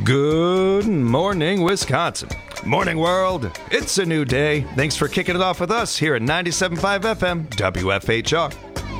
Good morning, Wisconsin. Morning, world. It's a new day. Thanks for kicking it off with us here at 97.5 FM WFHR.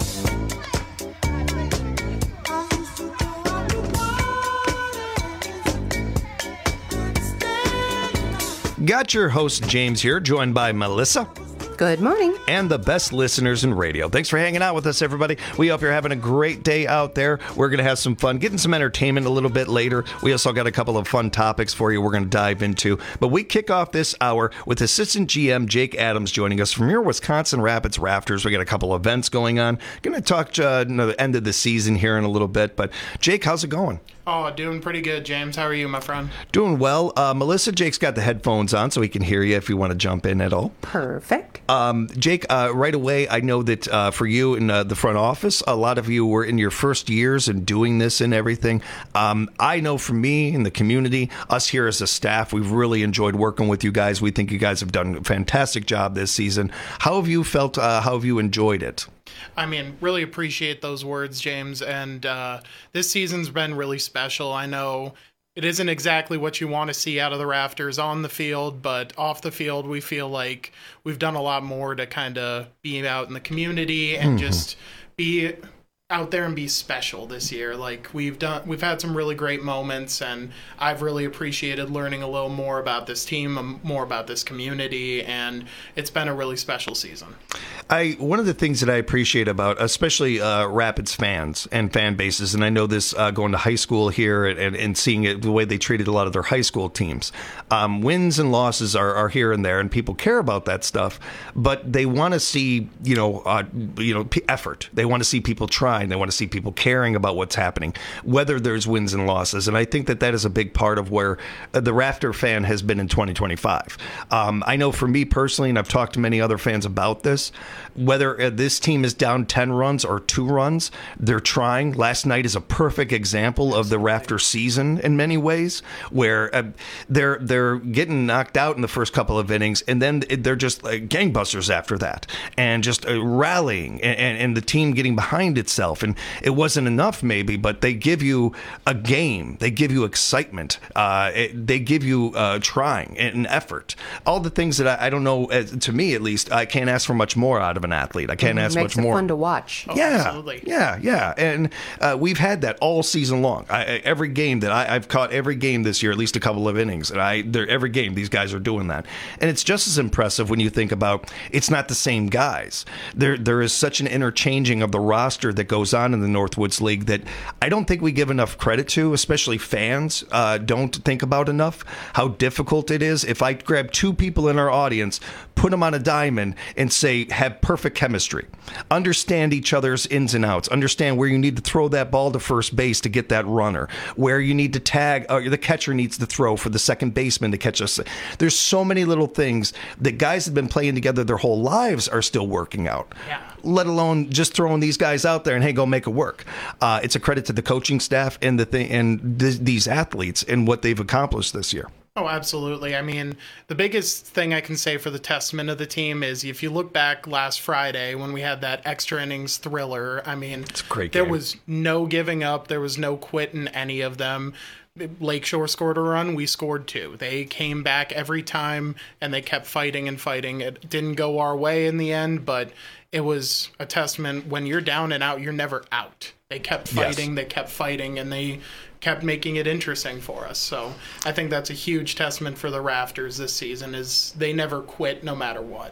Got your host, James, here, joined by Melissa. Good morning. And the best listeners in radio. Thanks for hanging out with us, everybody. We hope you're having a great day out there. We're going to have some fun, getting some entertainment a little bit later. We also got a couple of fun topics for you we're going to dive into. But we kick off this hour with Assistant GM Jake Adams joining us from your Wisconsin Rapids Rafters. We got a couple of events going on. Going to talk the end of the season here in a little bit. But Jake, how's it going? Oh, doing pretty good, James. How are you, my friend? Doing well. Melissa, Jake's got the headphones on so he can hear you if you want to jump in at all. Perfect. Jake, right away, I know that for you in the front office, a lot of you were in your first years and doing this and everything. I know for me in the community, us here as a staff, we've really enjoyed working with you guys. We think you guys have done a fantastic job this season. How have you felt? How have you enjoyed it? I mean, really appreciate those words, James. And this season's been really special. I know it isn't exactly what you want to see out of the Rafters on the field, but off the field, we feel like we've done a lot more to kind of be out in the community and just be out there and be special this year. Like we've had some really great moments, and I've really appreciated learning a little more about this team, more about this community, and it's been a really special season. One of the things that I appreciate about, especially Rapids fans and fan bases, and I know this going to high school here and seeing it the way they treated a lot of their high school teams. Wins and losses are here and there, and people care about that stuff, but they want to see effort. They want to see people trying. They want to see people caring about what's happening, whether there's wins and losses. And I think that is a big part of where the Rafter fan has been in 2025. I know for me personally, and I've talked to many other fans about this, whether this team is down 10 runs or 2 runs, they're trying. Last night is a perfect example of the Rafter season in many ways, where they're getting knocked out in the first couple of innings, and then they're just gangbusters after that, and just rallying, and the team getting behind itself. And it wasn't enough, maybe, but they give you a game. They give you excitement. They give you trying and effort. All the things that I don't know, to me at least, I can't ask for much more out of an athlete. I can't ask much more. Makes it fun to watch. Oh, yeah, absolutely. Yeah. And we've had that all season long. Every game that I've caught every game this year, at least a couple of innings. And every game, these guys are doing that. And it's just as impressive when you think about it's not the same guys. There is such an interchanging of the roster that goes on in the Northwoods League that I don't think we give enough credit to, especially fans don't think about enough how difficult it is. If I grab 2 people in our audience, put them on a diamond and say, have perfect chemistry, understand each other's ins and outs, understand where you need to throw that ball to first base to get that runner, where you need to tag, the catcher needs to throw for the second baseman to catch us. There's so many little things that guys have been playing together their whole lives are still working out. Yeah. Let alone just throwing these guys out there and, hey, go make it work. It's a credit to the coaching staff and these athletes and what they've accomplished this year. Oh, absolutely. I mean, the biggest thing I can say for the testament of the team is if you look back last Friday when we had that extra innings thriller, I mean, it's a great there game. was no giving up. There was no quitting any of them. Lakeshore scored a run. We scored 2. They came back every time, and they kept fighting and fighting. It didn't go our way in the end, but it was a testament. When you're down and out, you're never out. They kept fighting, They kept fighting, and they kept making it interesting for us. So I think that's a huge testament for the Rafters this season is they never quit no matter what.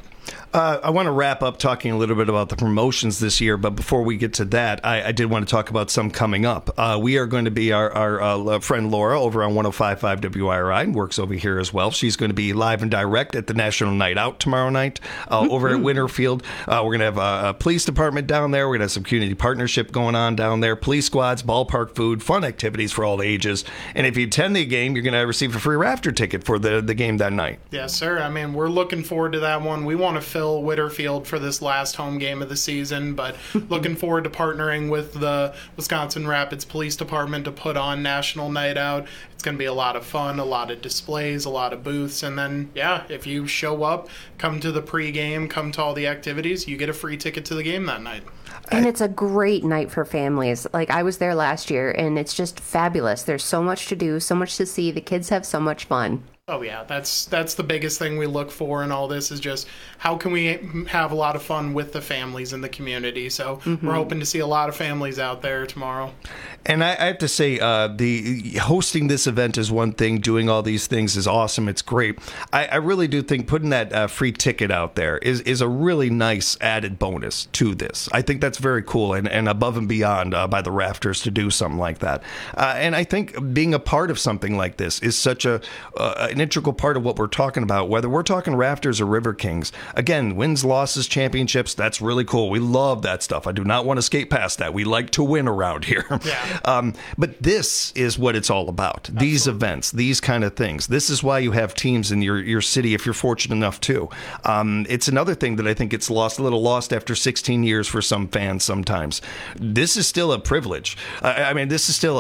I want to wrap up talking a little bit about the promotions this year, but before we get to that, I did want to talk about some coming up. We are going to be our friend Laura over on 105.5 WIRI, works over here as well. She's going to be live and direct at the National Night Out tomorrow night over at Winterfield. We're going to have a police department down there. We're going to have some community partnership going on down there, police squads, ballpark food, fun activities for all ages. And if you attend the game, you're going to receive a free Rafter ticket for the game that night. Yes, sir. I mean, we're looking forward to that one. We want want to fill Whitterfield for this last home game of the season, but looking forward to partnering with the Wisconsin Rapids Police Department to put on National Night Out. It's going to be a lot of fun, a lot of displays, a lot of booths, and then, yeah, if you show up, come to the pregame, come to all the activities, you get a free ticket to the game that night. And it's a great night for families. Like, I was there last year, and it's just fabulous. There's so much to do, so much to see. The kids have so much fun. Oh yeah, that's the biggest thing we look for in all this is just how can we have a lot of fun with the families in the community. So we're hoping to see a lot of families out there tomorrow. And I have to say, the hosting this event is one thing. Doing all these things is awesome. It's great. I really do think putting that free ticket out there is a really nice added bonus to this. I think that's very cool and above and beyond by the Rafters to do something like that. And I think being a part of something like this is such an integral part of what we're talking about, whether we're talking Rafters or River Kings. Again, wins, losses, championships, that's really cool. We love that stuff. I do not want to skate past that. We like to win around here. Yeah. But this is what it's all about. Absolutely. These events, these kind of things. This is why you have teams in your city, if you're fortunate enough to. It's another thing that I think gets lost, a little lost after 16 years for some fans sometimes. This is still a privilege. I mean, this is still,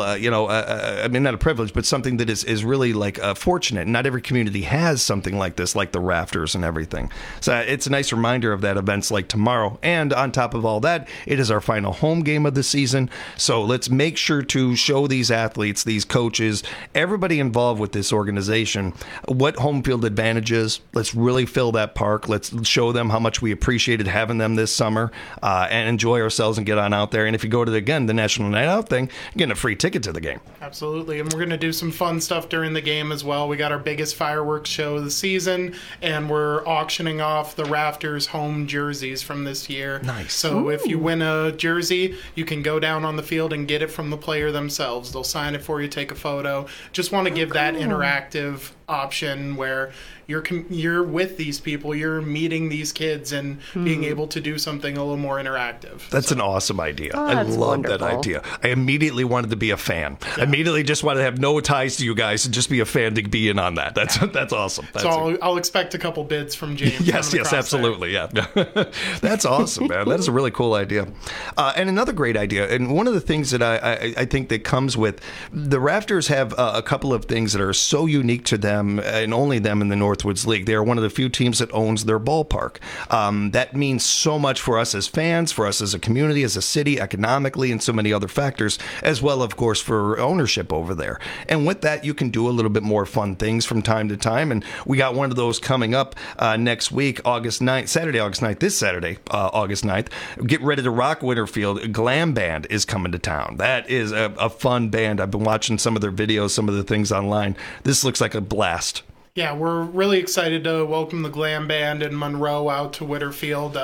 I mean, not a privilege, but something that is really like fortunate. Not every community has something like this, like the Rafters and everything. So it's a nice reminder of that events like tomorrow. And on top of all that, it is our final home game of the season. So let's make sure to show these athletes, these coaches, everybody involved with this organization, what home field advantage is. Let's really fill that park. Let's show them how much we appreciated having them this summer and enjoy ourselves and get on out there. And if you go to, the National Night Out thing, you're getting a free ticket to the game. Absolutely. And we're going to do some fun stuff during the game as well. We got our biggest fireworks show of the season, and we're auctioning off the Rafters home jerseys from this year. Nice. So if you win a jersey, you can go down on the field and get it from the player themselves. They'll sign it for you, take a photo. Just want to give that interactive option where you're with these people, you're meeting these kids and being able to do something a little more interactive. That's an awesome idea. Oh, I love wonderful. that idea. I immediately wanted to be a fan. Yeah. I immediately just wanted to have no ties to you guys and just be a fan to be in on that. That's awesome. I'll expect a couple bids from James. Yes, absolutely. There. Yeah. That's awesome, man. That is a really cool idea. And another great idea, and one of the things that I think that comes with the Rafters have a couple of things that are so unique to them and only them in the Northwoods League. They are one of the few teams that owns their ballpark. That means so much for us as fans, for us as a community, as a city, economically, and so many other factors, as well, of course, for ownership over there. And with that, you can do a little bit more fun things from time to time. And we got one of those coming up next week, August 9th, this Saturday, August 9th. Get ready to rock Whitterfield. Glam Band is coming to town. That is a fun band. I've been watching some of their videos, some of the things online. This looks like a blast. Yeah, we're really excited to welcome the Glam Band in Monroe out to Whitterfield.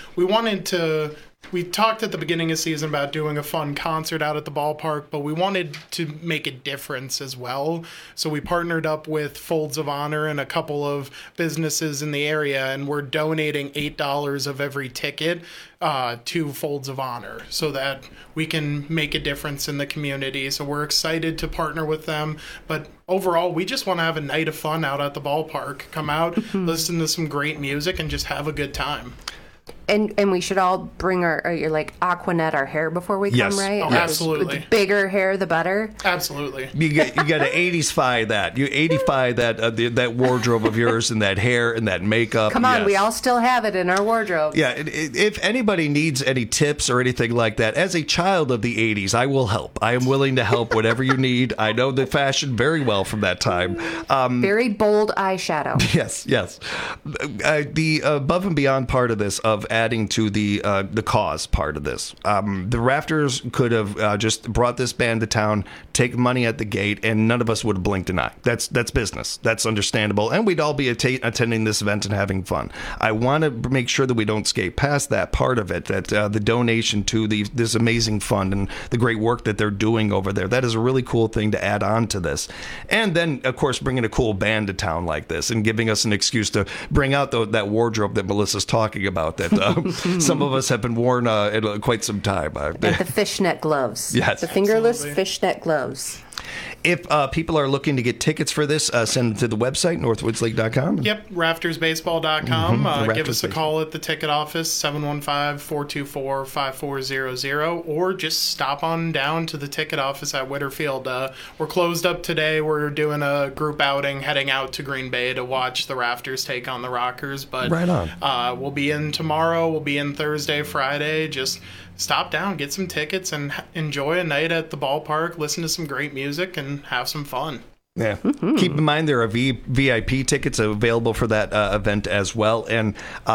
We talked at the beginning of the season about doing a fun concert out at the ballpark, but we wanted to make a difference as well. So we partnered up with Folds of Honor and a couple of businesses in the area, and we're donating $8 of every ticket to Folds of Honor so that we can make a difference in the community. So we're excited to partner with them. But overall, we just want to have a night of fun out at the ballpark. Come out, listen to some great music, and just have a good time. And we should all bring our Aquanet our hair before we come, right? Oh, absolutely. The bigger hair, the better. Absolutely. You got to 80s-fy that. You 80-fy that wardrobe of yours and that hair and that makeup. Come on, we all still have it in our wardrobe. Yeah, if anybody needs any tips or anything like that, as a child of the 80s, I will help. I am willing to help whatever you need. I know the fashion very well from that time. Very bold eyeshadow. Yes. The above and beyond part of this, of adding to the cause part of this. The Rafters could have just brought this band to town, take money at the gate, and none of us would have blinked an eye. That's business. That's understandable. And we'd all be attending this event and having fun. I want to make sure that we don't skate past that part of it, that the donation to this amazing fund and the great work that they're doing over there, that is a really cool thing to add on to this. And then, of course, bringing a cool band to town like this and giving us an excuse to bring out that wardrobe that Melissa's talking about, that some of us have been worn in quite some time. And the fishnet gloves. Yes. The fingerless Absolutely. fishnet gloves. If people are looking to get tickets for this, send them to the website, northwoodsleague.com. Yep, raftersbaseball.com. Give us a call at the ticket office, 715-424-5400, or just stop on down to the ticket office at Whitterfield. We're closed up today. We're doing a group outing, heading out to Green Bay to watch the Rafters take on the Rockers. But right on. We'll be in tomorrow. We'll be in Thursday, Friday. Just stop down, get some tickets, and enjoy a night at the ballpark, listen to some great music, and have some fun. Yeah. Keep in mind there are VIP tickets available for that event as well. And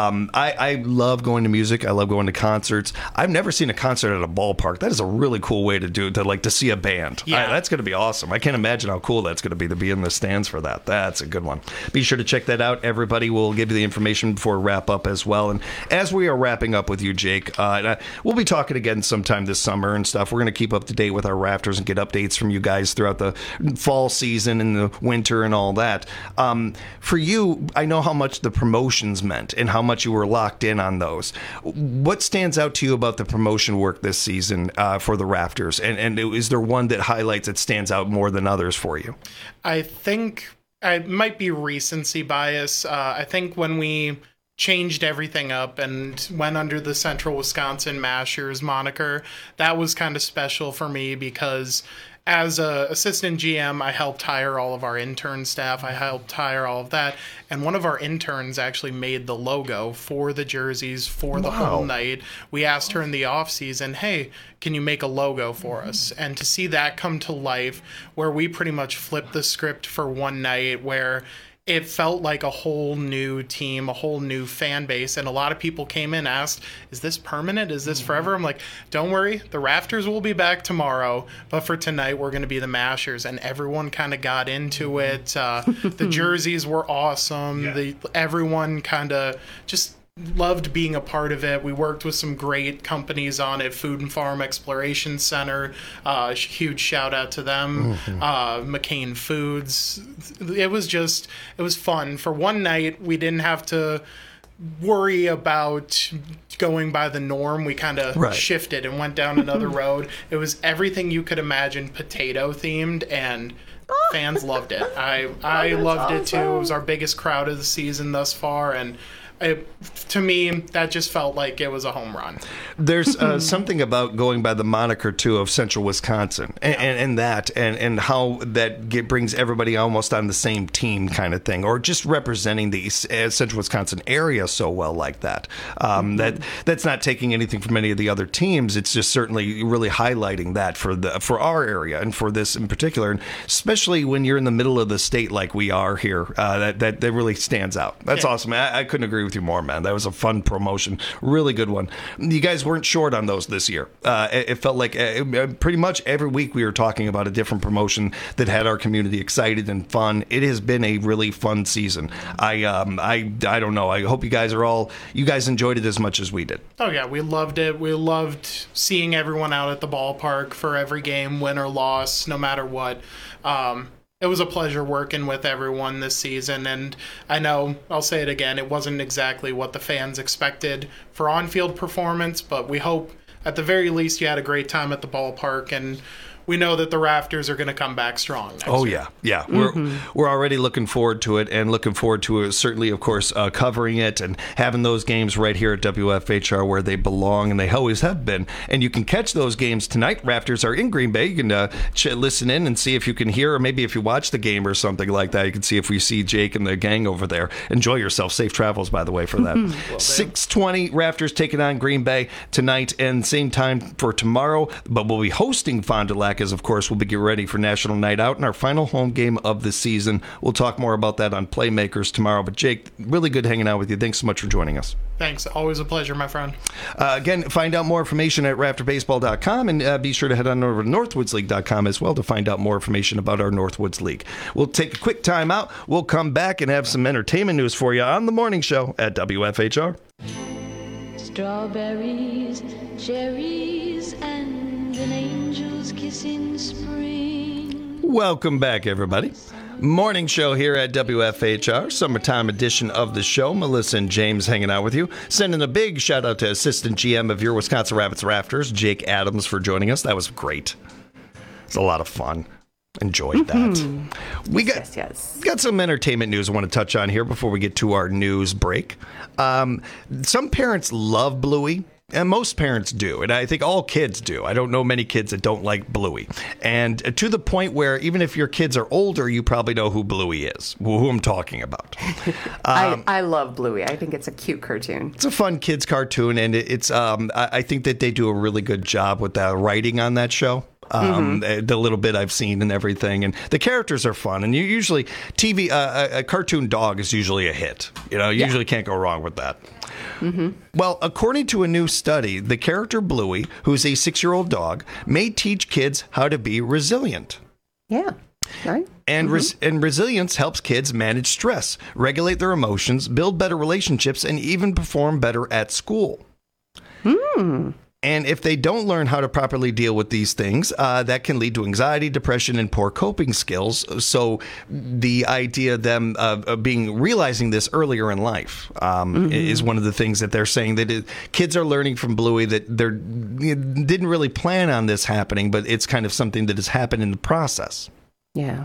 I love going to music. I love going to concerts. I've never seen a concert at a ballpark. That is a really cool way to do it, to see a band. Yeah. That's going to be awesome. I can't imagine how cool that's going to be in the stands for that. That's a good one. Be sure to check that out. Everybody will give you the information before we wrap up as well. And as we are wrapping up with you, Jake, we'll be talking again sometime this summer and stuff. We're going to keep up to date with our Rafters and get updates from you guys throughout the fall season in the winter and all that. For you, I know how much the promotions meant and how much you were locked in on those. What stands out to you about the promotion work this season for the Rafters? And is there one that highlights that stands out more than others for you? I think it might be recency bias. I think when we changed everything up and went under the Central Wisconsin Mashers moniker, that was kind of special for me because as a assistant GM, I helped hire all of our intern staff. I helped hire all of that. And one of our interns actually made the logo for the jerseys for the whole night. We asked her in the off season, hey, can you make a logo for us? And to see that come to life, where we pretty much flipped the script for one night, where it felt like a whole new team, a whole new fan base. And a lot of people came in and asked, is this permanent? Is this forever? I'm like, don't worry. The Rafters will be back tomorrow. But for tonight, we're going to be the Mashers. And everyone kind of got into it. The jerseys were awesome. Yeah. Everyone kind of just loved being a part of it. We worked with some great companies on it. Food and Farm Exploration Center, huge shout out to them. McCain Foods. It was fun. For one night, we didn't have to worry about going by the norm. We kind of shifted and went down another road. It was everything you could imagine potato themed, and fans loved it. I loved it too. It was our biggest crowd of the season thus far, and to me, that just felt like it was a home run. There's something about going by the moniker, too, of Central Wisconsin and how that brings everybody almost on the same team kind of thing, or just representing the Central Wisconsin area so well like that. That's not taking anything from any of the other teams. It's just certainly really highlighting that for our area and for this in particular, and especially when you're in the middle of the state like we are here. That really stands out. That's awesome. I couldn't agree with you more, man. That was a fun promotion. Really good one. You guys weren't short on those this year. It felt like pretty much every week we were talking about a different promotion that had our community excited and fun. It has been a really fun season. I don't know. I hope you guys enjoyed it as much as we did. Oh yeah, we loved it. We loved seeing everyone out at the ballpark for every game, win or loss, no matter what. It was a pleasure working with everyone this season, and I know, I'll say it again, it wasn't exactly what the fans expected for on-field performance, but we hope at the very least you had a great time at the ballpark, and we know that the Rafters are going to come back strong next year. Yeah. We're already looking forward to it, and looking forward to certainly, of course, covering it and having those games right here at WFHR where they belong, and they always have been. And you can catch those games tonight. Rafters are in Green Bay. You can listen in and see if you can hear, or maybe if you watch the game or something like that, you can see if we see Jake and the gang over there. Enjoy yourself. Safe travels, by the way, for that. 6:20, Rafters taking on Green Bay tonight, and same time for tomorrow. But we'll be hosting Fond du Lac, as of course we'll be getting ready for National Night Out and our final home game of the season. We'll talk more about that on Playmakers tomorrow. But Jake, really good hanging out with you. Thanks so much for joining us. Thanks. Always a pleasure, my friend. Again, find out more information at rafterbaseball.com, and be sure to head on over to northwoodsleague.com as well to find out more information about our Northwoods League. We'll take a quick time out. We'll come back and have some entertainment news for you on the morning show at WFHR. Strawberries, cherries, and an angel's kiss in spring. Welcome back, everybody. Morning show here at WFHR, summertime edition of the show. Melissa and James hanging out with you. Sending a big shout out to assistant GM of your Wisconsin Rabbits Rafters, Jake Adams, for joining us. That was great. It's a lot of fun. Enjoyed that. We got some entertainment news I want to touch on here before we get to our news break. Some parents love Bluey. And most parents do, and I think all kids do. I don't know many kids that don't like Bluey. And to the point where even if your kids are older, you probably know who Bluey is, who I'm talking about. I love Bluey. I think it's a cute cartoon. It's a fun kids cartoon, and it's I think that they do a really good job with the writing on that show. The little bit I've seen and everything, and the characters are fun. And you usually a cartoon dog is usually a hit. You usually can't go wrong with that. Well, according to a new study, the character Bluey, who's a 6-year-old dog, may teach kids how to be resilient. Yeah. Right. And resilience helps kids manage stress, regulate their emotions, build better relationships, and even perform better at school. And if they don't learn how to properly deal with these things, that can lead to anxiety, depression, and poor coping skills. So the idea of them realizing this earlier in life is one of the things that they're saying, that kids are learning from Bluey that they didn't really plan on this happening, but it's kind of something that has happened in the process. Yeah.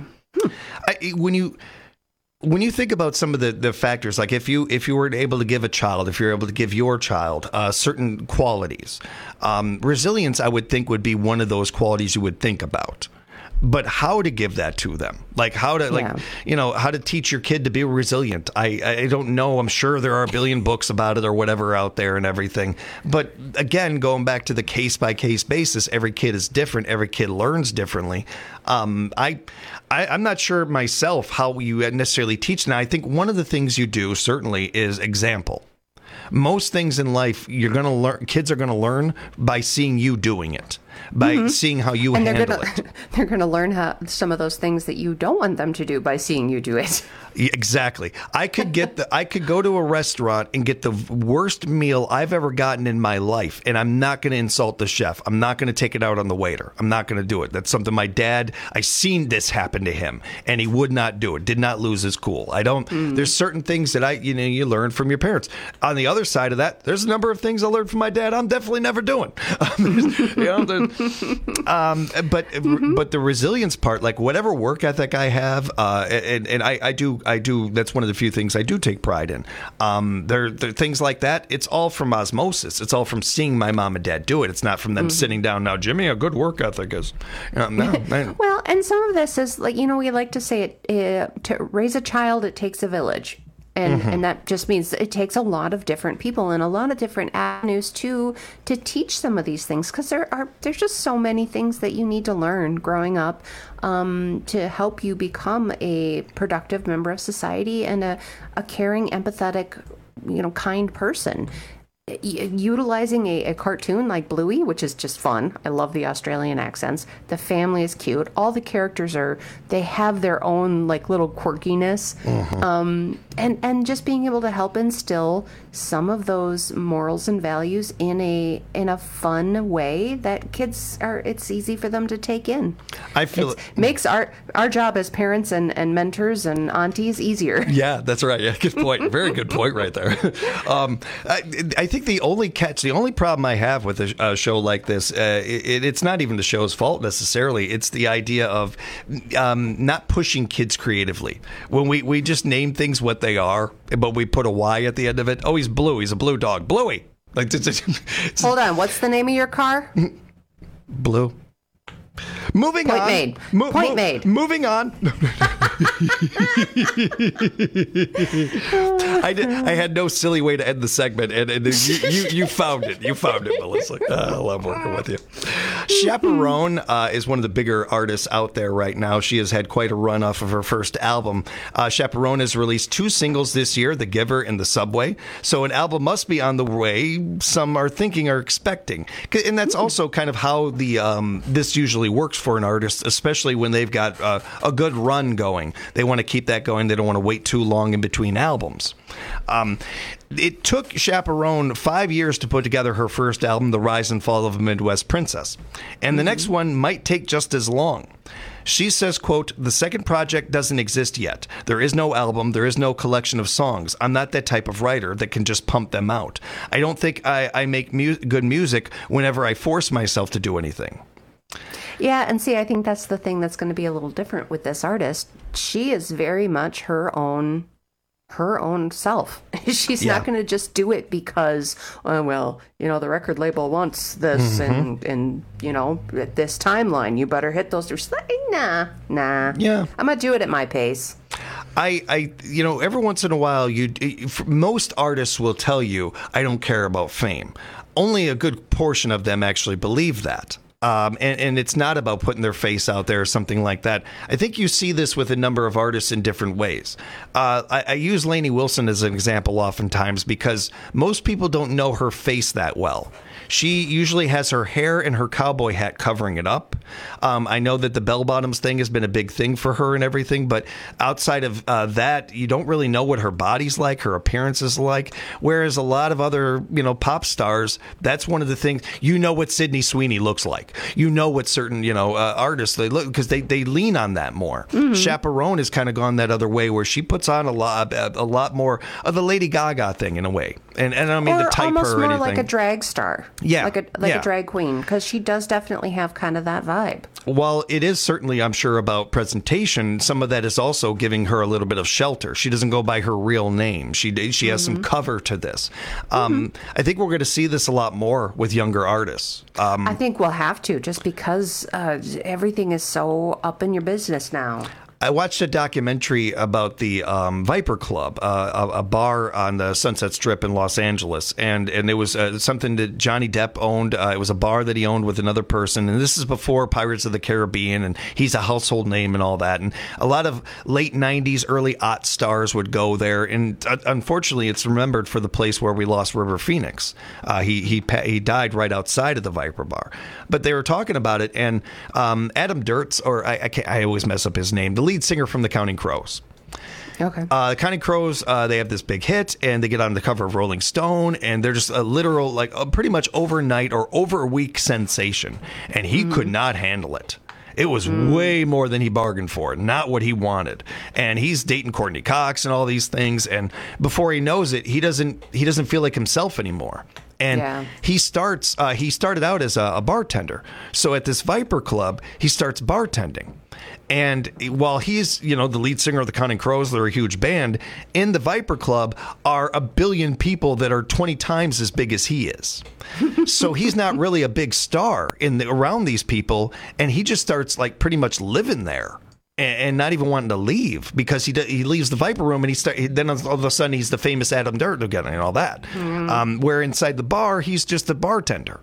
When you think about some of the factors, like if you were able to give your child certain qualities, resilience, I would think, would be one of those qualities you would think about. But how to give that to them, like how to teach your kid to be resilient. I don't know. I'm sure there are a billion books about it or whatever out there and everything. But again, going back to the case by case basis, every kid is different. Every kid learns differently. I'm not sure myself how you necessarily teach. Now, I think one of the things you do certainly is example. Most things in life kids are going to learn by seeing you doing it, by seeing how you handle it. They're going to learn some of those things that you don't want them to do by seeing you do it. Exactly. I could go to a restaurant and get the worst meal I've ever gotten in my life, and I'm not going to insult the chef. I'm not going to take it out on the waiter. I'm not going to do it. That's something my dad, I seen this happen to him, and he would not do it. Did not lose his cool. There's certain things that you learn from your parents. On the other side of that, there's a number of things I learned from my dad I'm definitely never doing. But the resilience part, like whatever work ethic I have, and I do, that's one of the few things I do take pride in. There things like that. It's all from osmosis. It's all from seeing my mom and dad do it. It's not from them sitting down. Now, Jimmy, a good work ethic is, no. Well, and some of this is like, we like to say it, to raise a child, it takes a village. And that just means it takes a lot of different people and a lot of different avenues to teach some of these things, because there's just so many things that you need to learn growing up to help you become a productive member of society and a caring, empathetic, kind person. Utilizing a cartoon like Bluey, which is just fun. I love the Australian accents. The family is cute. All the characters they have their own like little quirkiness. And just being able to help instill some of those morals and values in a fun way that it's easy for them to take in. I feel it makes our job as parents and mentors and aunties easier. Yeah, that's right. Yeah, good point. Very good point right there. I think the only problem I have with a show like this, it's not even the show's fault necessarily. It's the idea of not pushing kids creatively. When we just name things what they are, but we put a Y at the end of it. Oh, he's blue. He's a blue dog. Bluey. Like, hold on. What's the name of your car? Blue. Moving on. Point made. Moving on. I had no silly way to end the segment, and you found it. You found it, Melissa. I love working with you. Chaperone is one of the bigger artists out there right now. She has had quite a run off of her first album. Chaperone has released 2 singles this year, The Giver and The Subway. So an album must be on the way, some are thinking or expecting. And that's also kind of how this usually works for an artist, especially when they've got a good run going. They want to keep that going. They don't want to wait too long in between albums. It took Chaperone 5 years to put together her first album, The Rise and Fall of a Midwest Princess. And the next one might take just as long. She says, quote, "The second project doesn't exist yet. There is no album. There is no collection of songs. I'm not that type of writer that can just pump them out. I don't think I make good music whenever I force myself to do anything." Yeah, and see, I think that's the thing that's going to be a little different with this artist. She is very much her own self. She's not going to just do it because, the record label wants this and at this timeline, you better hit those three. Nah. Yeah. I'm going to do it at my pace. I every once in a while, most artists will tell you, I don't care about fame. Only a good portion of them actually believe that. And it's not about putting their face out there or something like that. I think you see this with a number of artists in different ways. I use Lainey Wilson as an example oftentimes because most people don't know her face that well. She usually has her hair and her cowboy hat covering it up. I know that the bell bottoms thing has been a big thing for her and everything, but outside of that, you don't really know what her body's like, her appearance is like. Whereas a lot of other, pop stars, that's one of the things. You know what Sydney Sweeney looks like. You know what certain, artists they look because they lean on that more. Mm-hmm. Chaperone has kind of gone that other way where she puts on a lot more of the Lady Gaga thing in a way. And I don't mean to type her or anything. Almost more like a drag star. Yeah. Like a drag queen, because she does definitely have kind of that vibe. While it is certainly, I'm sure, about presentation, some of that is also giving her a little bit of shelter. She doesn't go by her real name. She has some cover to this. I think we're going to see this a lot more with younger artists. I think we'll have to, just because everything is so up in your business now. I watched a documentary about the Viper Club, a bar on the Sunset Strip in Los Angeles, and it was something that Johnny Depp owned. It was a bar that he owned with another person, and this is before Pirates of the Caribbean, and he's a household name and all that. And a lot of late 90s, early aught stars would go there, and unfortunately, it's remembered for the place where we lost River Phoenix. He died right outside of the Viper Bar. But they were talking about it, and Adam Duritz, or I always mess up his name, the lead singer from the Counting Crows. Okay. The Counting Crows, they have this big hit, and they get on the cover of Rolling Stone, and they're just a literal, pretty much overnight or over a week sensation. And he could not handle it. It was way more than he bargained for, not what he wanted. And he's dating Courtney Cox and all these things, and before he knows it, he doesn't feel like himself anymore. And he started out as a bartender. So at this Viper Club, he starts bartending. And while he's, the lead singer of the Counting Crows, they're a huge band, in the Viper Club are 1 billion people that are 20 times as big as he is. So he's not really a big star around these people, and he just starts pretty much living there. And not even wanting to leave because he leaves the Viper Room and then all of a sudden he's the famous Adam Duritz again and all that. Where inside the bar he's just a bartender.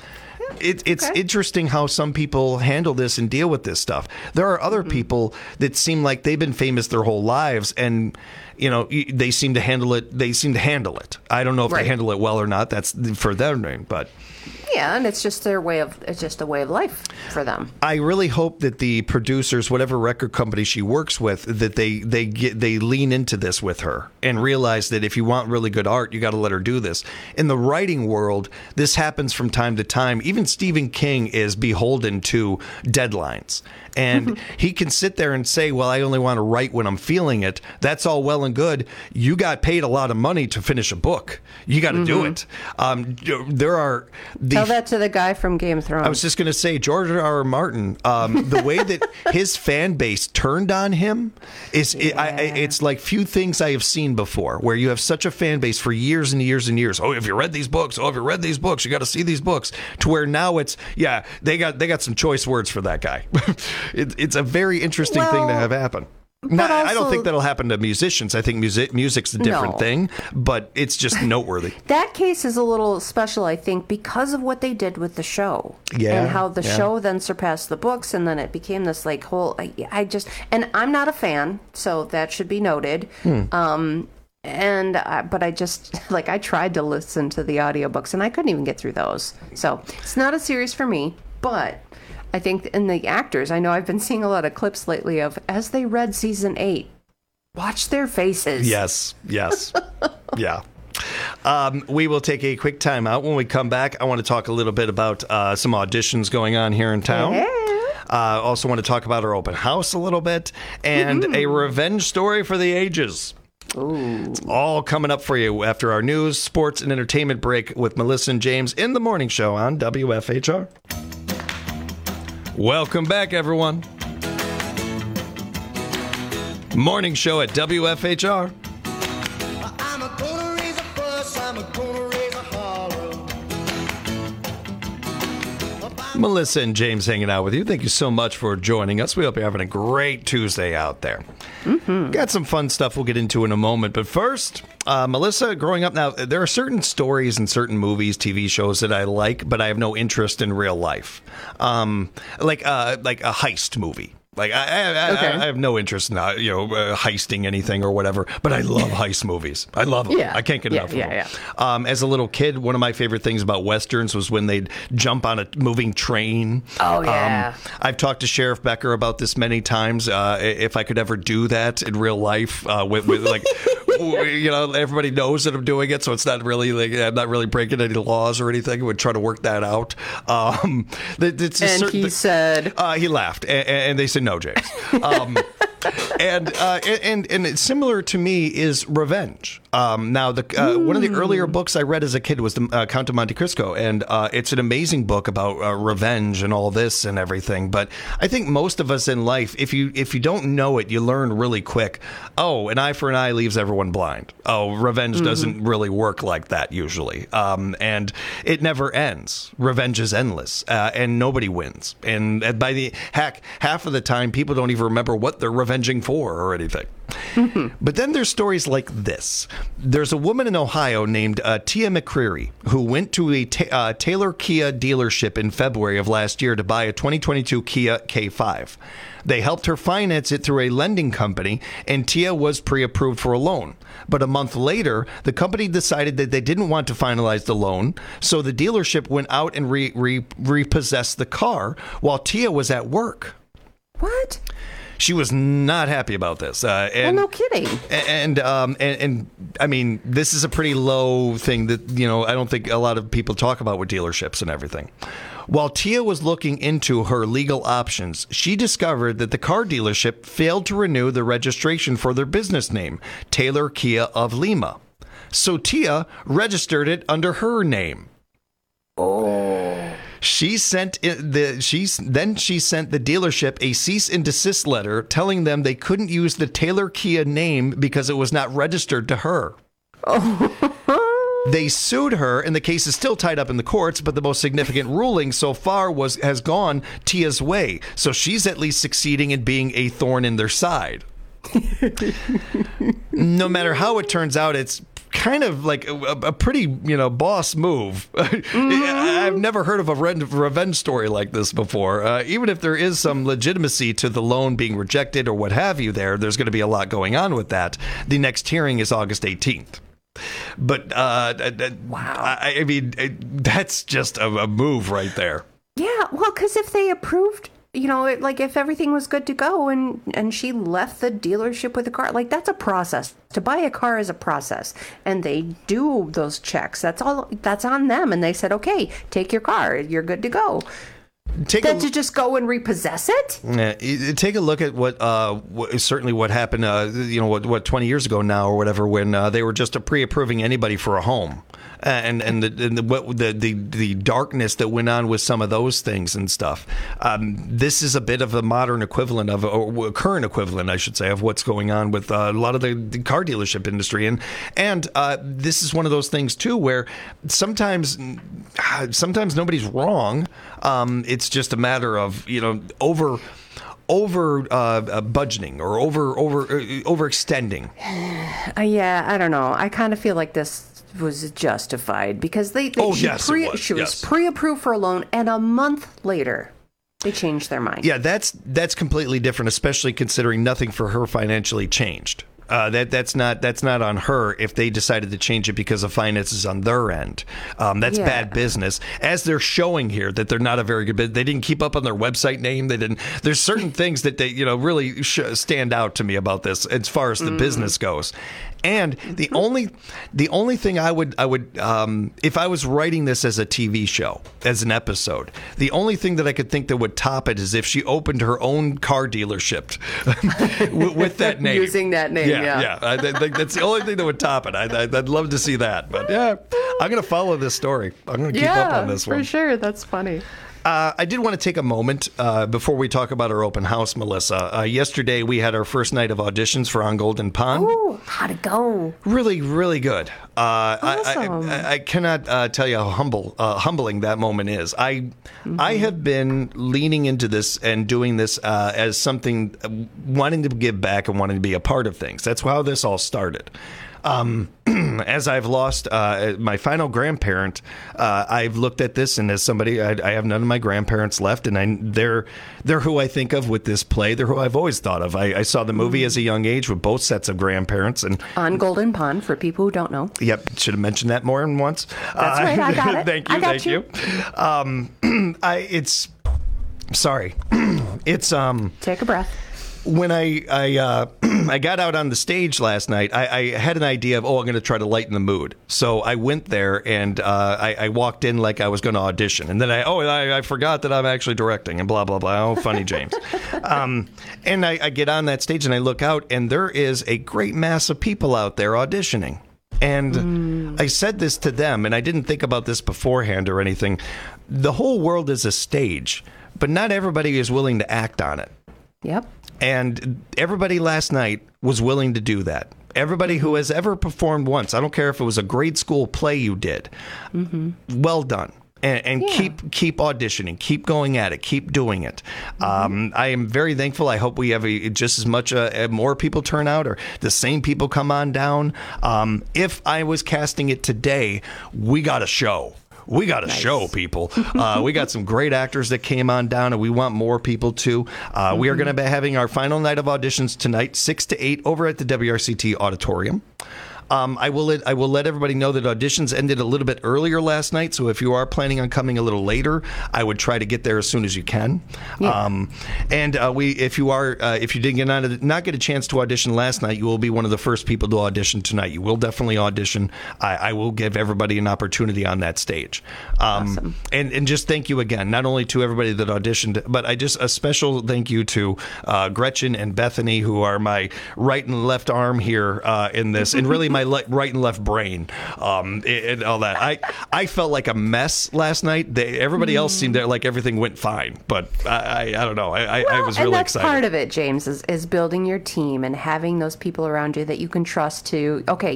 It's interesting how some people handle this and deal with this stuff. There are other people that seem like they've been famous their whole lives, and they seem to handle it. I don't know if they handle it well or not. That's for them, but. Yeah, and it's just a way of life for them. I really hope that the producers, whatever record company she works with, that they lean into this with her and realize that if you want really good art, you got to let her do this. In the writing world, this happens from time to time. Even Stephen King is beholden to deadlines. And he can sit there and say, well, I only want to write when I'm feeling it. That's all well and good. You got paid a lot of money to finish a book. You got to do it. Tell that to the guy from Game of Thrones. I was just going to say, George R.R. Martin, the way that his fan base turned on him, it's like few things I have seen before, where you have such a fan base for years and years and years. Oh, have you read these books? Oh, have you read these books? You got to see these books. To where now it's, they got some choice words for that guy. It's a very interesting thing to have happen. I don't think that'll happen to musicians. I think music's a different thing, but it's just noteworthy. That case is a little special, I think, because of what they did with the show. Yeah. And how the show then surpassed the books, and then it became this whole, and I'm not a fan, so that should be noted. But I just, I tried to listen to the audiobooks, and I couldn't even get through those. So it's not a series for me, but I think in the actors, I know I've been seeing a lot of clips lately of, as they read season 8, watch their faces. Yes. Yeah. We will take a quick time out. When we come back, I want to talk a little bit about some auditions going on here in town. Also want to talk about our open house a little bit, and a revenge story for the ages. Ooh. It's all coming up for you after our news, sports, and entertainment break with Melissa and James in the morning show on WFHR. Welcome back, everyone. Morning show at WFHR. I'm a gonna raise a fuss, I'm a gonna raise a holler. Melissa and James hanging out with you. Thank you so much for joining us. We hope you're having a great Tuesday out there. Got some fun stuff we'll get into in a moment. But first, Melissa, growing up now, there are certain stories and certain movies, TV shows that I like, but I have no interest in real life. Like a heist movie. Like I have no interest in heisting anything or whatever, but I love heist movies. I love them. Yeah. I can't get enough of them. As a little kid, one of my favorite things about westerns was when they'd jump on a moving train. Oh yeah. I've talked to Sheriff Becker about this many times. If I could ever do that in real life, with like. Everybody knows that I'm doing it, so it's not really like I'm not really breaking any laws or anything. We'd try to work that out. He said he laughed, and they said no, James. And it's similar to me is Revenge. Now, one of the earlier books I read as a kid was the Count of Monte Cristo, and it's an amazing book about revenge and all this and everything. But I think most of us in life, if you don't know it, you learn really quick. Oh, an eye for an eye leaves everyone blind. Oh, revenge doesn't really work like that usually, and it never ends. Revenge is endless, and nobody wins. And by the half of the time, people don't even remember what they're revenging for or anything. But then there's stories like this. There's a woman in Ohio named Tia McCreary who went to a Taylor Kia dealership in February of last year to buy a 2022 Kia K5. They helped her finance it through a lending company, and Tia was pre-approved for a loan. But a month later, the company decided that they didn't want to finalize the loan, so the dealership went out and repossessed the car while Tia was at work. What? She was not happy about this. Well, no kidding. And I mean, this is a pretty low thing that, I don't think a lot of people talk about with dealerships and everything. While Tia was looking into her legal options, she discovered that the car dealership failed to renew the registration for their business name, Taylor Kia of Lima. So Tia registered it under her name. Oh. She sent the dealership a cease and desist letter telling them they couldn't use the Taylor Kia name because it was not registered to her. They sued her, and the case is still tied up in the courts, but the most significant ruling so far has gone Tia's way. So she's at least succeeding in being a thorn in their side. No matter how it turns out, it's kind of like a pretty, boss move. I've never heard of a revenge story like this before. Even if there is some legitimacy to the loan being rejected or what have you there's going to be a lot going on with that. The next hearing is August 18th. But, wow. I mean, that's just a move right there. Yeah, well, because if they approved... if everything was good to go and she left the dealership with a car, that's a process. To buy a car is a process. And they do those checks. That's on them. And they said, okay, take your car. You're good to go. To just go and repossess it? Yeah, take a look at what happened, 20 years ago now or whatever, when they were just pre-approving anybody for a home. And the darkness that went on with some of those things and stuff. This is a bit of a modern equivalent or current equivalent, I should say, of what's going on with a lot of the car dealership industry. And this is one of those things too, where sometimes nobody's wrong. It's just a matter of over budgeting or overextending. Yeah, I don't know. I kind of feel like this was justified because she was pre-approved for a loan, and a month later they changed their mind. Yeah, that's completely different, especially considering nothing for her financially changed. That's not on her if they decided to change it because of finances on their end. That's bad business, as they're showing here that they're not a very good business. They didn't keep up on their website name. They didn't. There's certain things that they really stand out to me about this as far as the business goes. And the only thing I would if I was writing this as a TV show, as an episode, the only thing that I could think that would top it is if she opened her own car dealership with that name, using that name. Yeah. I think that's the only thing that would top it. I'd love to see that. But yeah, I'm going to follow this story. I'm going to keep up on this one. For sure. That's funny. I did want to take a moment before we talk about our open house, Melissa. Yesterday, we had our first night of auditions for On Golden Pond. Ooh, how'd it go? Really, really good. Awesome. I cannot tell you how humbling that moment is. I have been leaning into this and doing this as something, wanting to give back and wanting to be a part of things. That's how this all started. As I've lost my final grandparent, I've looked at this, and as somebody, I have none of my grandparents left, and they're who I think of with this play. They're who I've always thought of. I saw the movie as a young age with both sets of grandparents, and On Golden Pond, for people who don't know. Yep, should have mentioned that more than once. That's right, I got it. Thank you. It's sorry. It's Take a breath. When I got out on the stage last night, I had an idea of, I'm going to try to lighten the mood. So I went there and I walked in like I was going to audition. And then I forgot that I'm actually directing and blah, blah, blah. Oh, funny, James. And I get on that stage and I look out and there is a great mass of people out there auditioning. And I said this to them, and I didn't think about this beforehand or anything. The whole world is a stage, but not everybody is willing to act on it. Yep. And everybody last night was willing to do that. Everybody who has ever performed once, I don't care if it was a grade school play you did, well done. And keep auditioning, keep going at it, keep doing it. I am very thankful. I hope we have just as much more people turn out, or the same people come on down. If I was casting it today, we got a show. We got a show, people. We got some great actors that came on down, and we want more people too. We are going to be having our final night of auditions tonight, 6 to 8, over at the WRCT Auditorium. I will let everybody know that auditions ended a little bit earlier last night, so if you are planning on coming a little later, I would try to get there as soon as you can. Yeah. If you did not get a chance to audition last night, you will be one of the first people to audition tonight. You will definitely audition. I will give everybody an opportunity on that stage. Awesome. And just thank you again, not only to everybody that auditioned, but a special thank you to Gretchen and Bethany, who are my right and left arm here in this, and really my right and left brain, and all that. I felt like a mess last night. Everybody else seemed like everything went fine, but I don't know. I was really excited. Part of it, James, is building your team and having those people around you that you can trust to. Okay,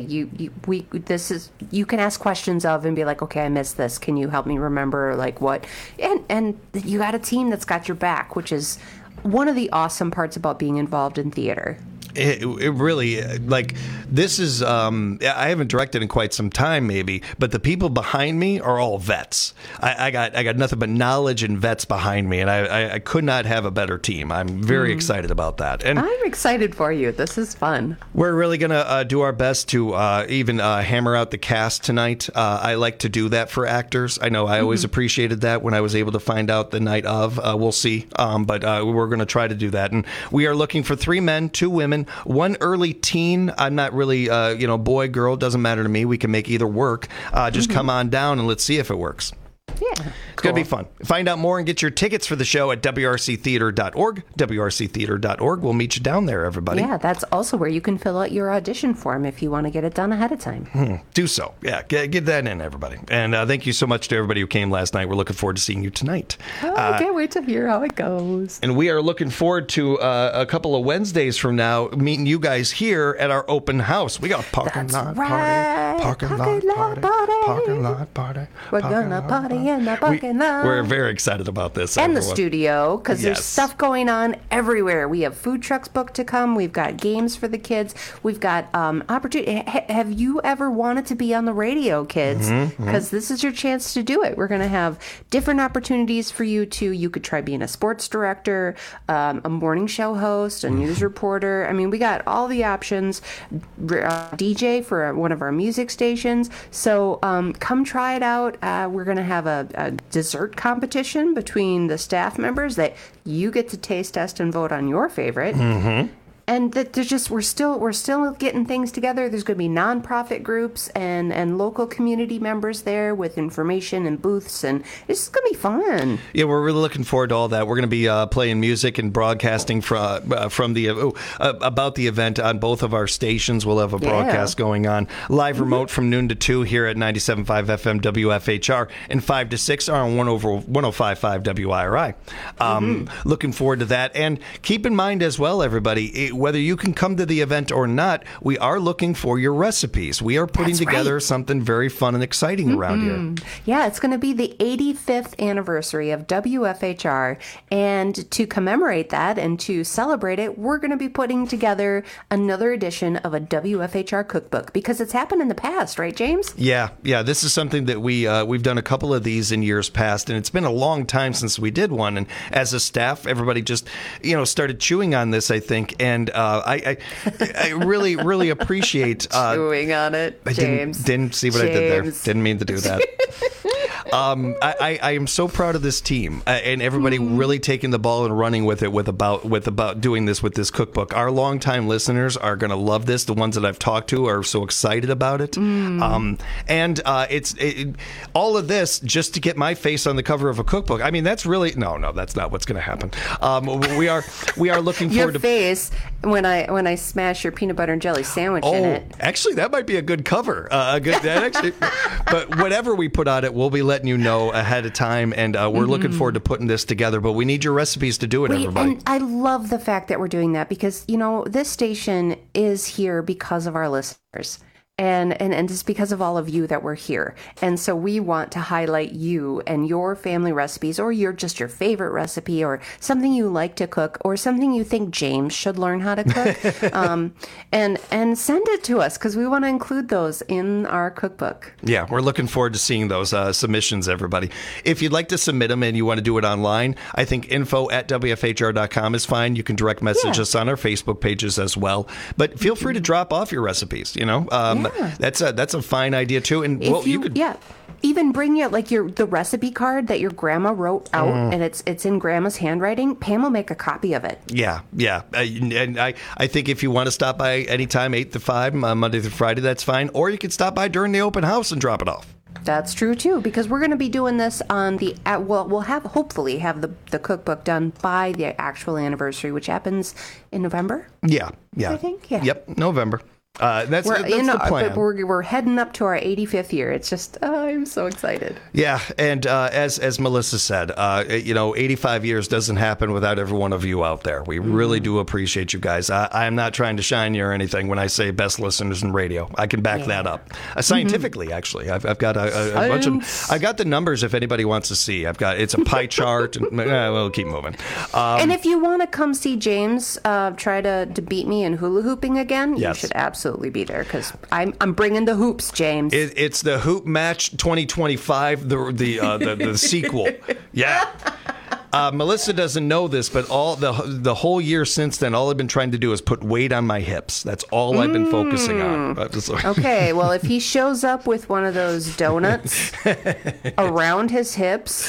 you can ask questions of and be like, okay, I missed this. Can you help me remember like what? And you got a team that's got your back, which is one of the awesome parts about being involved in theater. It really, this is, I haven't directed in quite some time maybe, but the people behind me are all vets. I got nothing but knowledge and vets behind me, and I could not have a better team. I'm very excited about that. And I'm excited for you. This is fun. We're really going to do our best to even hammer out the cast tonight. I like to do that for actors. I know I always appreciated that when I was able to find out the night of. We'll see. But we're going to try to do that. And we are looking for 3 men, 2 women, 1 early teen. I'm not really, boy, girl, doesn't matter to me. We can make either work. Just come on down and let's see if it works. Yeah. It's going to be fun. Find out more and get your tickets for the show at WRCtheater.org. WRCtheater.org. We'll meet you down there, everybody. Yeah, that's also where you can fill out your audition form if you want to get it done ahead of time. Do so. Yeah, get that in, everybody. And thank you so much to everybody who came last night. We're looking forward to seeing you tonight. I can't wait to hear how it goes. And we are looking forward to a couple of Wednesdays from now meeting you guys here at our open house. We got parking lot party. Parking lot party. We're gonna party in the parking lot. We're very excited about this. And everyone. the studio, because there's stuff going on everywhere. We have food trucks booked to come. We've got games for the kids. We've got opportunity. Have you ever wanted to be on the radio, kids? Because this is your chance to do it. We're going to have different opportunities for you to. You could try being a sports director, a morning show host, a news reporter. I mean, we got all the options. DJ for one of our music stations. So come try it out. We're going to have a dessert competition between the staff members that you get to taste test and vote on your favorite. And that there's just we're still getting things together. There's going to be nonprofit groups and local community members there with information and booths, and it's just going to be fun. Yeah, we're really looking forward to all that. We're going to be playing music and broadcasting from the about the event on both of our stations. We'll have a broadcast going on live remote from noon to 2 here at 97.5 FM WFHR and 5 to 6 on 105.5 WIRI. Looking forward to that, and keep in mind as well, everybody, whether you can come to the event or not, we are looking for your recipes. We are putting together something very fun and exciting around here. Yeah, it's going to be the 85th anniversary of WFHR, and to commemorate that and to celebrate it, we're going to be putting together another edition of a WFHR cookbook, because it's happened in the past, right, James? Yeah. This is something that we've done a couple of these in years past, and it's been a long time since we did one. And as a staff, everybody just started chewing on this, I think, and I really, really appreciate chewing on it, James. Didn't see what I did there. Didn't mean to do that. I am so proud of this team and everybody really taking the ball and running with it with about doing this with this cookbook. Our longtime listeners are going to love this. The ones that I've talked to are so excited about it. And it's all of this just to get my face on the cover of a cookbook. I mean, that's really no, that's not what's going to happen. We are looking forward to your face when I smash your peanut butter and jelly sandwich in it. Actually, that might be a good cover. But whatever we put on it, we'll be letting you know ahead of time, and we're looking forward to putting this together. But we need your recipes to do it, everybody. And I love the fact that we're doing that, because this station is here because of our listeners. And it's because of all of you that we're here. And so we want to highlight you and your family recipes, or your favorite recipe, or something you like to cook, or something you think James should learn how to cook. And send it to us, because we want to include those in our cookbook. Yeah, we're looking forward to seeing those submissions, everybody. If you'd like to submit them and you want to do it online, I think info@wfhr.com is fine. You can direct message us on our Facebook pages as well. But feel free to drop off your recipes, That's a fine idea too, and you could even bring the recipe card that your grandma wrote out, and it's in grandma's handwriting. Pam will make a copy of it. Yeah, and I think if you want to stop by anytime 8 to 5 Monday through Friday, that's fine. Or you could stop by during the open house and drop it off. That's true too, because we're going to be doing this on we'll hopefully have the cookbook done by the actual anniversary, which happens in November. Yeah. I think. Yeah. Yep, November. That's the plan. But we're heading up to our 85th year. It's just, I'm so excited. Yeah, and as Melissa said, 85 years doesn't happen without every one of you out there. We really do appreciate you guys. I am not trying to shine you or anything when I say best listeners in radio. I can back that up scientifically. Actually, I've got a bunch of. I got the numbers if anybody wants to see. It's a pie chart. And, we'll keep moving. And if you want to come see James try to beat me in hula hooping again, you should absolutely be there, because I'm bringing the hoops, James. It's the Hoop Match 2025, the sequel. Yeah. Melissa doesn't know this, but all the whole year since then, all I've been trying to do is put weight on my hips. That's all I've been focusing on. Okay, well, if he shows up with one of those donuts around his hips,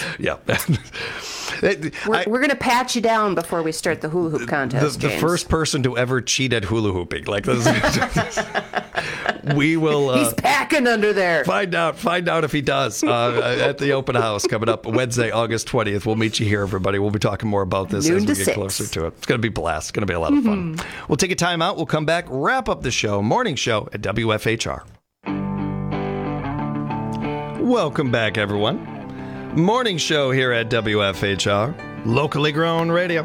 we're going to pat you down before we start the hula hoop contest. The first person to ever cheat at hula hooping, like this. We will. He's packing under there. Find out if he does at the open house coming up Wednesday, August 20th. We'll meet you here, everybody. We'll be talking more about this as we get closer to it. It's going to be a blast. It's going to be a lot of fun. We'll take a time out. We'll come back, wrap up the show, morning show at WFHR. Welcome back, everyone. Morning show here at WFHR, locally grown radio.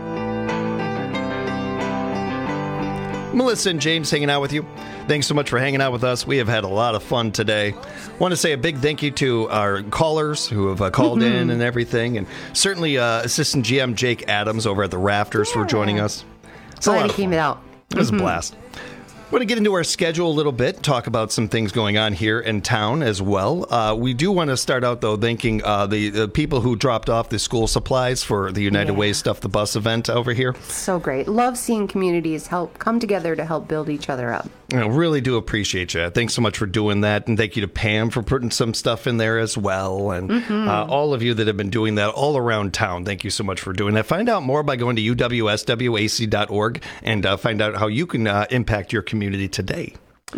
Melissa and James hanging out with you. Thanks so much for hanging out with us. We have had a lot of fun today. Want to say a big thank you to our callers who have called in and everything, and certainly Assistant GM Jake Adams over at the Rafters for joining us. Glad he came out. It was a blast. We're going to get into our schedule a little bit, talk about some things going on here in town as well. We do want to start out, though, thanking the people who dropped off the school supplies for the United Way Stuff the Bus event over here. So great. Love seeing communities come together to help build each other up. I really do appreciate you. Thanks so much for doing that. And thank you to Pam for putting some stuff in there as well. And all of you that have been doing that all around town, thank you so much for doing that. Find out more by going to uwswac.org and find out how you can impact your community today.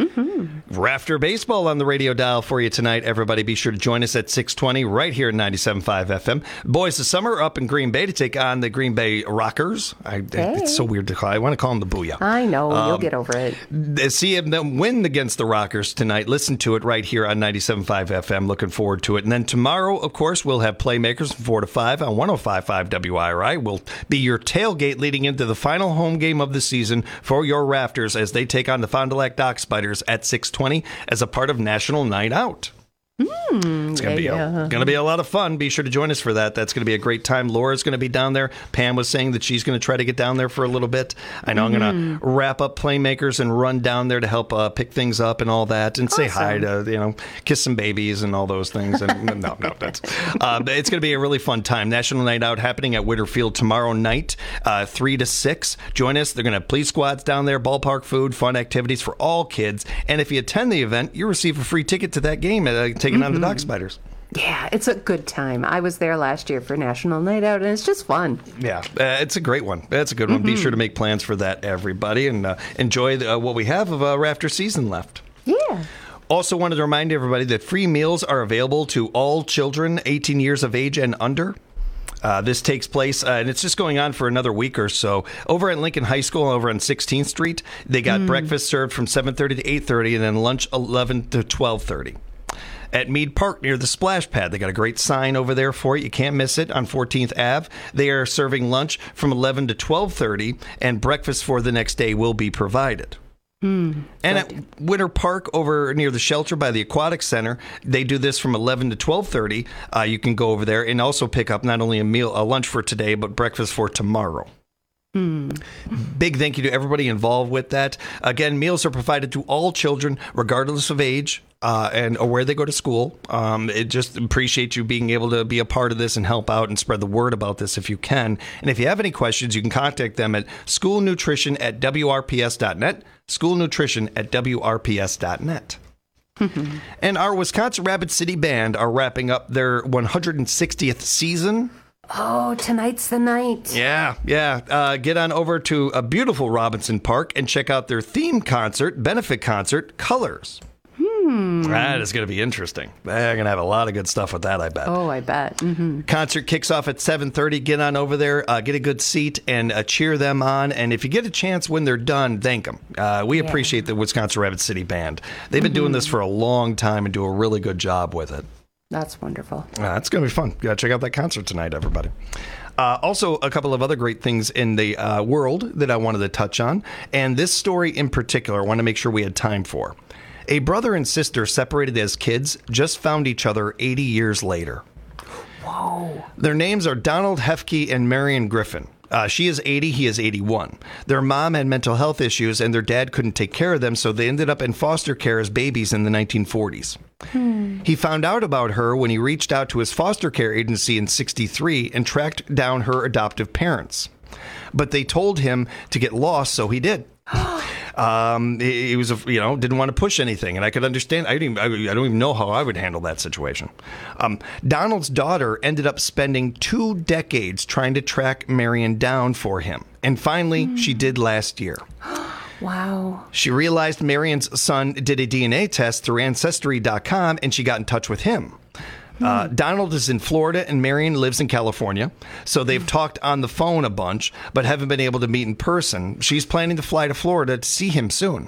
Rafter Baseball on the radio dial for you tonight. Everybody be sure to join us at 6:20 right here at 97.5 FM. Boys of Summer up in Green Bay to take on the Green Bay Rockers. It's so weird to call. I want to call them the Booyah. I know. You'll get over it. See them win against the Rockers tonight. Listen to it right here on 97.5 FM. Looking forward to it. And then tomorrow, of course, we'll have Playmakers from 4 to 5 on 105.5 WIRI. Will be your tailgate leading into the final home game of the season for your Rafters as they take on the Fond du Lac Dock Spiders at 6:20 as a part of National Night Out. It's going to be a lot of fun. Be sure to join us for that. That's going to be a great time. Laura's going to be down there. Pam was saying that she's going to try to get down there for a little bit. I know I'm going to wrap up Playmakers and run down there to help pick things up and all that and say hi to, kiss some babies and all those things. And no, that's it's going to be a really fun time. National Night Out happening at Whitterfield tomorrow night, 3 to 6. Join us. They're going to have police squads down there, ballpark food, fun activities for all kids. And if you attend the event, you receive a free ticket to that game taking on the Dock Spiders. Yeah, it's a good time. I was there last year for National Night Out, and it's just fun. Yeah, it's a great one. It's a good one. Be sure to make plans for that, everybody, and enjoy what we have of Rafter season left. Yeah. Also wanted to remind everybody that free meals are available to all children 18 years of age and under. This takes place, and it's just going on for another week or so. Over at Lincoln High School, over on 16th Street, they got breakfast served from 7:30 to 8:30, and then lunch 11 to 12:30. At Mead Park near the splash pad, they got a great sign over there for you. You can't miss it on 14th Ave. They are serving lunch from 11 to 12:30, and breakfast for the next day will be provided. And at Winter Park over near the shelter by the Aquatic Center, they do this from 11 to 12:30. You can go over there and also pick up not only a lunch for today, but breakfast for tomorrow. Big thank you to everybody involved with that. Again, meals are provided to all children, regardless of age and or where they go to school. It just appreciate you being able to be a part of this and help out and spread the word about this if you can. And if you have any questions, you can contact them at schoolnutrition@wrps.net, schoolnutrition@wrps.net. And our Wisconsin Rapid City Band are wrapping up their 160th season. Oh, tonight's the night. Yeah. Get on over to a beautiful Robinson Park and check out their theme concert, benefit concert, Colors. That is going to be interesting. They're going to have a lot of good stuff with that, I bet. Oh, I bet. Concert kicks off at 7:30. Get on over there, get a good seat, and cheer them on. And if you get a chance when they're done, thank them. We appreciate the Wisconsin Rapid City Band. They've been doing this for a long time and do a really good job with it. That's wonderful. It's going to be fun. You got to check out that concert tonight, everybody. Also, a couple of other great things in the world that I wanted to touch on. And this story in particular, I want to make sure we had time for. A brother and sister separated as kids just found each other 80 years later. Whoa. Their names are Donald Hefke and Marion Griffin. She is 80, he is 81. Their mom had mental health issues, and their dad couldn't take care of them, so they ended up in foster care as babies in the 1940s. He found out about her when he reached out to his foster care agency in 1963 and tracked down her adoptive parents. But they told him to get lost, so he did. He was, didn't want to push anything, and I could understand. I don't even know how I would handle that situation. Donald's daughter ended up spending 2 decades trying to track Marion down for him, and finally, she did last year. Wow. She realized Marion's son did a DNA test through Ancestry.com, and she got in touch with him. Donald is in Florida and Marion lives in California. So they've talked on the phone a bunch, but haven't been able to meet in person. She's planning to fly to Florida to see him soon.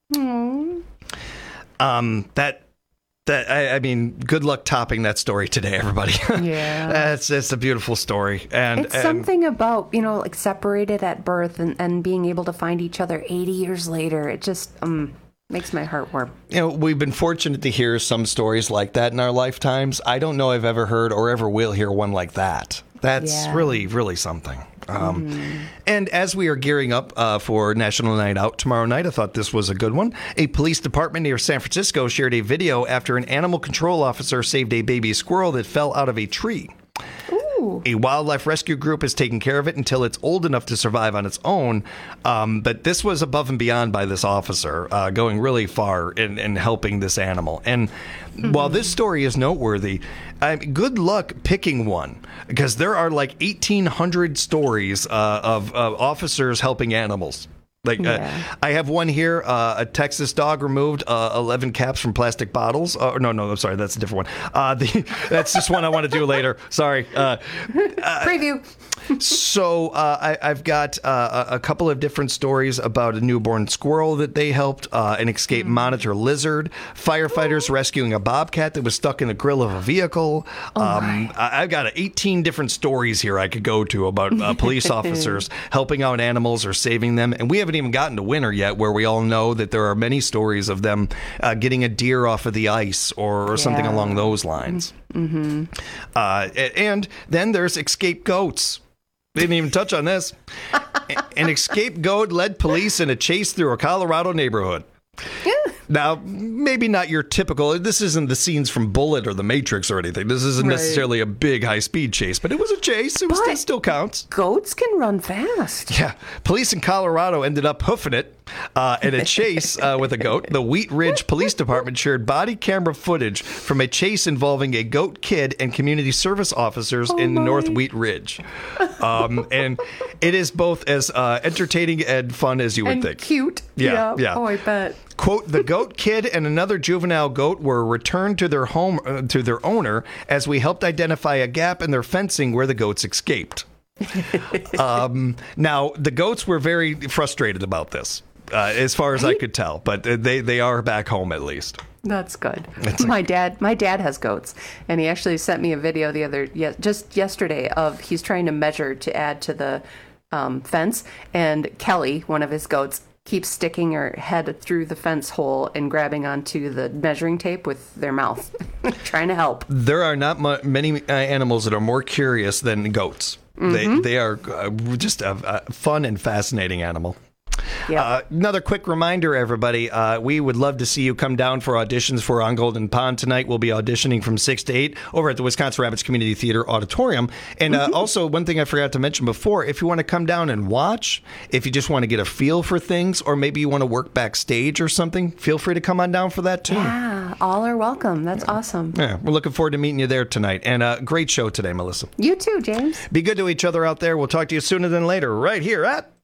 I mean, good luck topping that story today, everybody. Yeah. It's a beautiful story. And it's something about, like separated at birth and being able to find each other 80 years later. It just, makes my heart warm. We've been fortunate to hear some stories like that in our lifetimes. I don't know I've ever heard or ever will hear one like that. That's really, really something. And as we are gearing up for National Night Out tomorrow night, I thought this was a good one. A police department near San Francisco shared a video after an animal control officer saved a baby squirrel that fell out of a tree. Ooh. A wildlife rescue group is taking care of it until it's old enough to survive on its own. But this was above and beyond by this officer, going really far in helping this animal. And while this story is noteworthy, good luck picking one, because there are like 1,800 stories of officers helping animals. I have one here, a Texas dog removed 11 caps from plastic bottles. No, I'm sorry, that's a different one. That's just one I want to do later. Sorry. Preview. So I've got a couple of different stories about a newborn squirrel that they helped, an escaped monitor lizard, firefighters rescuing a bobcat that was stuck in the grill of a vehicle. I've got 18 different stories here I could go to about police officers helping out animals or saving them. And we haven't even gotten to winter yet, where we all know that there are many stories of them getting a deer off of the ice or something along those lines. And then there's escaped goats. Didn't even touch on this. An escaped goat led police in a chase through a Colorado neighborhood. Now, maybe not your typical, this isn't the scenes from Bullet or The Matrix or anything. This isn't necessarily a big high-speed chase, but it was a chase. It still counts. Goats can run fast. Yeah. Police in Colorado ended up hoofing it in a chase with a goat. The Wheat Ridge Police Department shared body camera footage from a chase involving a goat kid and community service officers in the North Wheat Ridge. And it is both as entertaining and fun as you would think. Cute. Yeah. Oh, I bet. Quote, the goat kid and another juvenile goat were returned to their home, to their owner, as we helped identify a gap in their fencing where the goats escaped. Now, the goats were very frustrated about this, as far as I could tell, but they are back home at least. That's good. My dad has goats, and he actually sent me a video just yesterday of he's trying to measure to add to the fence, and Kelly, one of his goats, keeps sticking her head through the fence hole and grabbing onto the measuring tape with their mouth, trying to help. There are not many animals that are more curious than goats. They are just a fun and fascinating animal. Yep. Another quick reminder, everybody. We would love to see you come down for auditions for On Golden Pond tonight. We'll be auditioning from 6 to 8 over at the Wisconsin Rapids Community Theater Auditorium. And also, one thing I forgot to mention before, if you want to come down and watch, if you just want to get a feel for things, or maybe you want to work backstage or something, feel free to come on down for that, too. Yeah, all are welcome. That's awesome. Yeah, we're looking forward to meeting you there tonight. And great show today, Melissa. You too, James. Be good to each other out there. We'll talk to you sooner than later, right here at